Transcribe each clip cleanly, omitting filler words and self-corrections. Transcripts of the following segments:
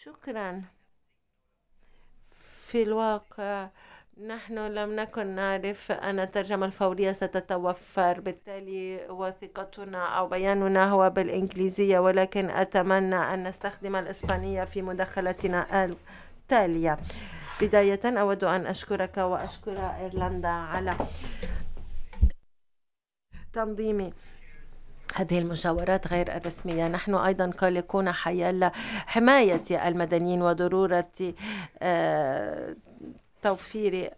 شكرا. في الواقع نحن لم نكن نعرف أن الترجمة الفورية ستتوفر، بالتالي وثيقتنا أو بياننا هو بالإنجليزية، ولكن أتمنى أن نستخدم الإسبانية في مداخلتنا التالية. بداية أود أن أشكرك وأشكر إيرلندا على تنظيم هذه المشاورات غير الرسمية. نحن أيضا قلقون حيال حماية المدنيين وضرورة توفير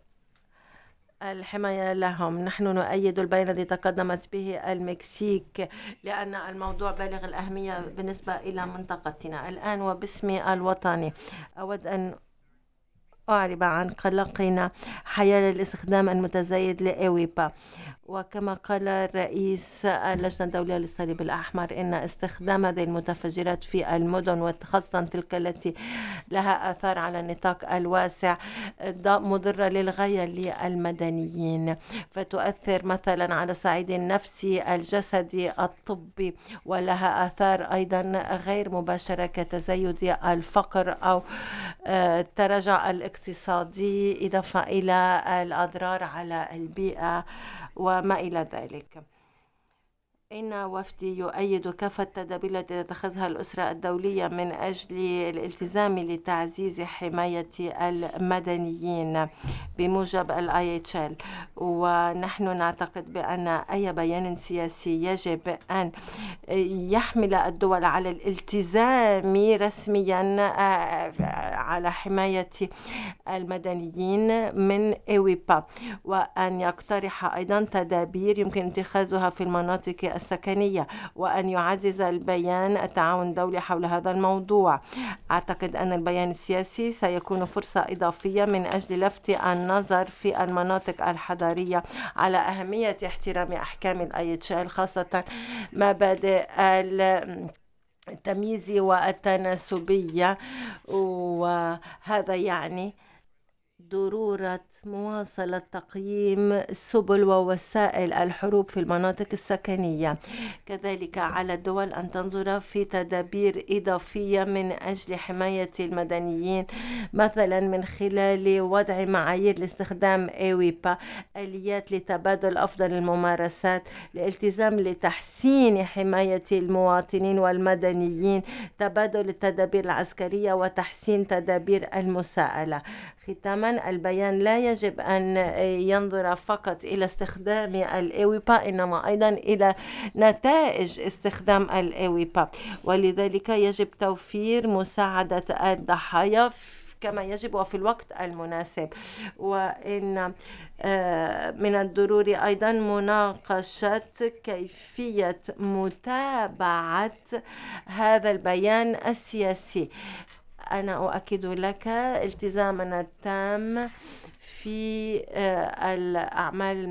الحماية لهم. نحن نؤيد البيان الذي تقدمت به المكسيك لأن الموضوع بالغ الأهمية بالنسبة إلى منطقتنا. الآن وباسمي الوطني أود أن أعرب عن قلقنا حيال الاستخدام المتزايد لإيويبا. وكما قال رئيس اللجنة الدولية للصليب الأحمر إن استخدام هذه المتفجرات في المدن وخاصة تلك التي لها آثار على النطاق الواسع مضرة للغاية للمدنيين، فتؤثر مثلا على الصعيد النفسي الجسدي الطبي، ولها آثار أيضا غير مباشرة كتزايد الفقر أو التراجع الاقتصادي، إضافة إلى الأضرار على البيئة وما إلى ذلك. إن وفدي يؤيد كافة التدابير التي تتخذها الأسرة الدولية من أجل الالتزام لتعزيز حماية المدنيين بموجب ال IHL. ونحن نعتقد بأن أي بيان سياسي يجب أن يحمل الدول على الالتزام رسميا على حماية المدنيين من إيويبا، وأن يقترح أيضا تدابير يمكن اتخاذها في المناطق السكنية، وأن يعزز البيان التعاون الدولي حول هذا الموضوع. أعتقد أن البيان السياسي سيكون فرصة إضافية من أجل لفت النظر في المناطق الحضرية على أهمية احترام أحكام ال IHL، خاصة مبادئ التمييز والتناسبية. وهذا يعني ضرورة مواصلة تقييم السبل ووسائل الحروب في المناطق السكنية. كذلك على الدول أن تنظر في تدابير إضافية من أجل حماية المدنيين، مثلا من خلال وضع معايير لاستخدام إيويبا، آليات لتبادل أفضل الممارسات، الالتزام لتحسين حماية المواطنين والمدنيين، تبادل التدابير العسكرية، وتحسين تدابير المساءلة. ختاما، البيان لا يجب أن ينظر فقط إلى استخدام الإيويبا، إنما أيضا إلى نتائج استخدام الإيويبا، ولذلك يجب توفير مساعدة الضحايا كما يجب وفي الوقت المناسب. وإن من الضروري أيضا مناقشة كيفية متابعة هذا البيان السياسي. أنا أؤكد لك التزامنا التام في الأعمال